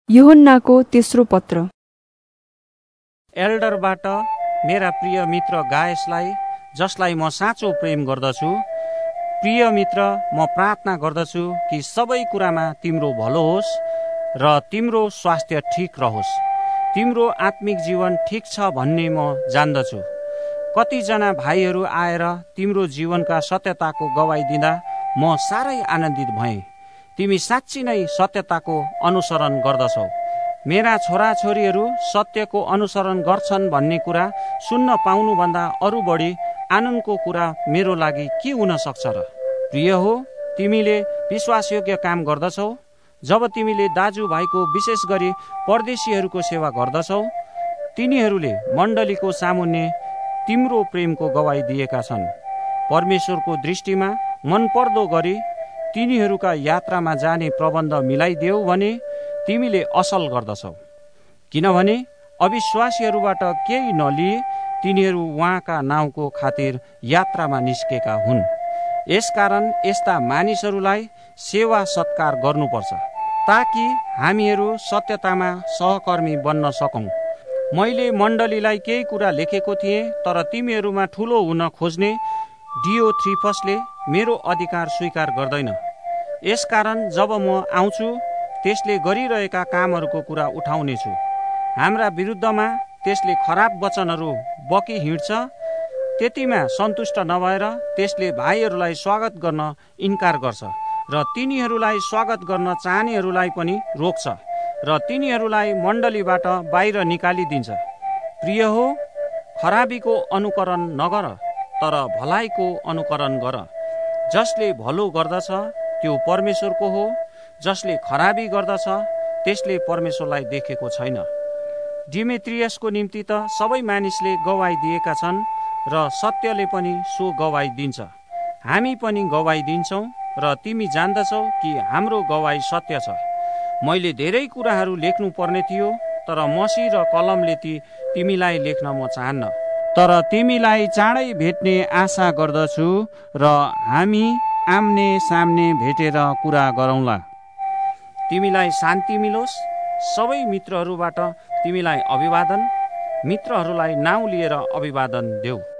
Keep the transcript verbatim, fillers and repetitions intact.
यूहन्नाको तेस्रो पत्र। एल्डरबाट मेरा प्रिय मित्र गायसलाई, जसलाई म साँचो प्रेम गर्दछु, प्रिय मित्र, म प्रार्थना गर्दछु कि सबै कुरामा तिम्रो भलो होस् र तिम्रो स्वास्थ्य ठिक रहोस्। तिम्रो आत्मिक जीवन ठिक छ भन्ने म जान्दछु। कतिजना भाइहरू आएर तिम्रो जीवनका सत्यताको गवाई दिँदा म साह्रै आनन्दित भएँ। तिमी साँच्ची नै सत्यताको अनुसरण गर्दछौ। मेरा छोराछोरीहरू सत्यको अनुसरण गर्छन् भन्ने कुरा सुन्न पाउनुभन्दा अरू बढी आनन्दको कुरा मेरो लागि के हुन सक्छ र? प्रिय हो, तिमीले विश्वासयोग्य काम गर्दछौ। जब तिमीले दाजुभाइको विशेष गरी परदेशीहरूको सेवा गर्दछौ, तिनीहरूले मण्डलीको सामुन्ने तिम्रो प्रेमको गवाई दिएका छन्। परमेश्वरको दृष्टिमा मनपर्दो गरी तिनीहरूका यात्रामा जाने प्रबन्ध मिलाइदेऊ भने तिमीले असल गर्दछौ। किनभने अविश्वासीहरूबाट केही नलिए तिनीहरू उहाँका नाउँको खातिर यात्रामा निस्केका हुन्। यसकारण यस्ता मानिसहरूलाई सेवा सत्कार गर्नुपर्छ, ताकि हामीहरू सत्यतामा सहकर्मी बन्न सकौँ। मैले मण्डलीलाई केही कुरा लेखेको थिएँ, तर तिमीहरूमा ठुलो हुन खोज्ने डियोथ्रिफसले मेरो अधिकार स्वीकार गर्दैन। यसकारण जब म आउँछु त्यसले गरिरहेका कामहरूको कुरा उठाउनेछु। हाम्रा विरुद्धमा त्यसले खराब वचनहरू बकी हिँड्छ। त्यतिमा सन्तुष्ट नभएर त्यसले भाइहरूलाई स्वागत गर्न इन्कार गर्छ र तिनीहरूलाई स्वागत गर्न चाहनेहरूलाई पनि रोक्छ र तिनीहरूलाई मण्डलीबाट बाहिर निकालिदिन्छ। प्रिय हो, खराबीको अनुकरण नगर, तर भलाइको अनुकरण गर। जसले भलो गर्दछ त्यो परमेश्वरको हो। जसले खराबी गर्दछ त्यसले परमेश्वरलाई देखेको छैन। डिमेत्रियसको निम्ति त सबै मानिसले गवाई दिएका छन् र सत्यले पनि सो गवाई दिन्छ। हामी पनि गवाई दिन्छौँ र तिमी जान्दछौ कि हाम्रो गवाई सत्य छ। मैले धेरै कुराहरू लेख्नु पर्ने थियो, तर मसी र कलमले ती तिमीलाई लेख्न म चाहन्न। तर तिमीलाई चाँडै भेट्ने आशा गर्दछु र हामी आम्ने सामने भेटेर कुरा गरौँला। तिमीलाई शान्ति मिलोस्। सबै मित्रहरूबाट तिमीलाई अभिवादन। मित्रहरूलाई नाउँ लिएर अभिवादन देऊ।